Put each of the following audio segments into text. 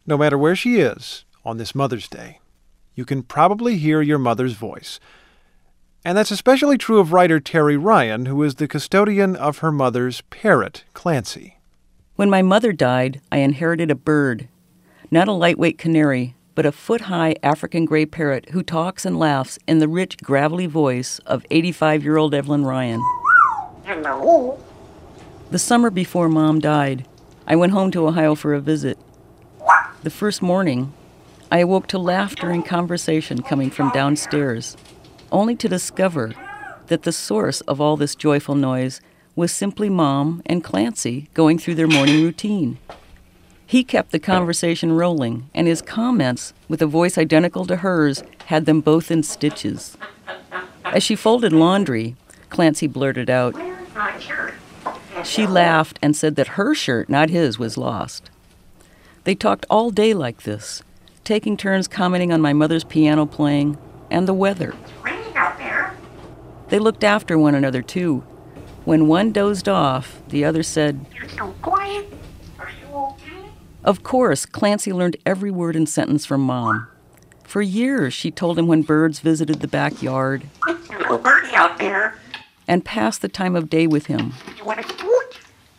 No matter where she is on this Mother's Day, you can probably hear your mother's voice. And that's especially true of writer Terry Ryan, who is the custodian of her mother's parrot, Clancy. When my mother died, I inherited a bird. Not a lightweight canary, but a foot-high African gray parrot who talks and laughs in the rich, gravelly voice of 85-year-old Evelyn Ryan. Hello. The summer before Mom died, I went home to Ohio for a visit. The first morning, I awoke to laughter and conversation coming from downstairs, only to discover that the source of all this joyful noise was simply Mom and Clancy going through their morning routine. He kept the conversation rolling, and his comments, with a voice identical to hers, had them both in stitches. As she folded laundry, Clancy blurted out, Where's my shirt? she laughed and said that her shirt, not his, was lost. They talked all day like this, taking turns commenting on my mother's piano playing and the weather. It's raining out there. They looked after one another, too. When one dozed off, the other said, You're so quiet. Are you okay? Of course, Clancy learned every word and sentence from Mom. For years, she told him when birds visited the backyard It's a little birdie out there. and passed the time of day with him. You want to scoot?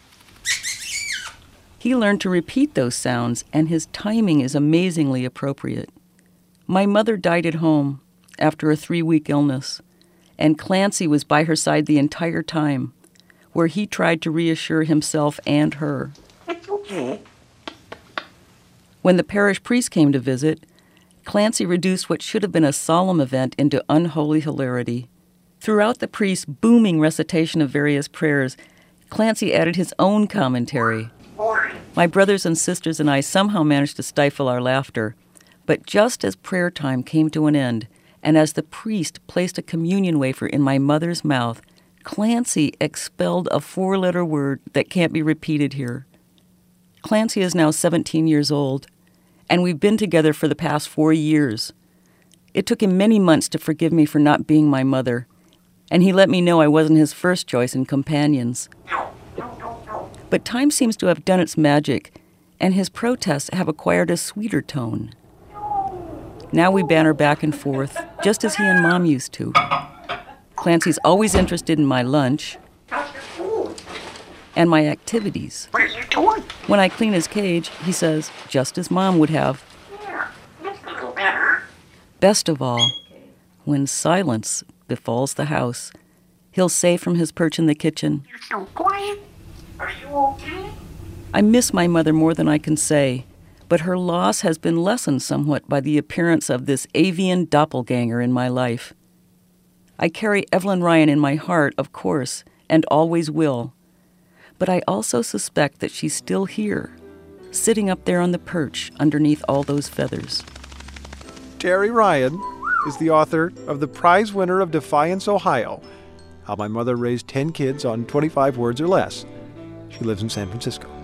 He learned to repeat those sounds, and his timing is amazingly appropriate. My mother died at home after a 3-week illness, and Clancy was by her side the entire time, where he tried to reassure himself and her. It's okay. When the parish priest came to visit, Clancy reduced what should have been a solemn event into unholy hilarity. Throughout the priest's booming recitation of various prayers, Clancy added his own commentary. Boring. My brothers and sisters and I somehow managed to stifle our laughter, but just as prayer time came to an end, and as the priest placed a communion wafer in my mother's mouth, Clancy expelled a 4-letter word that can't be repeated here. Clancy is now 17 years old, and we've been together for the past 4 years. It took him many months to forgive me for not being my mother, and he let me know I wasn't his first choice in companions. No, no, no, no. But time seems to have done its magic, and his protests have acquired a sweeter tone. Now we banter back and forth, just as he and Mom used to. Clancy's always interested in my lunch How's your food? and my activities. What are you doing? When I clean his cage, he says, just as Mom would have. Here, that's a little better. Best of all, when silence befalls the house, he'll say from his perch in the kitchen, You're so quiet. Are you okay? I miss my mother more than I can say, but her loss has been lessened somewhat by the appearance of this avian doppelganger in my life. I carry Evelyn Ryan in my heart, of course, and always will. But I also suspect that she's still here, sitting up there on the perch underneath all those feathers. Terry Ryan is the author of the prize winner of Defiance, Ohio, How My Mother Raised 10 Kids on 25 Words or Less. She lives in San Francisco.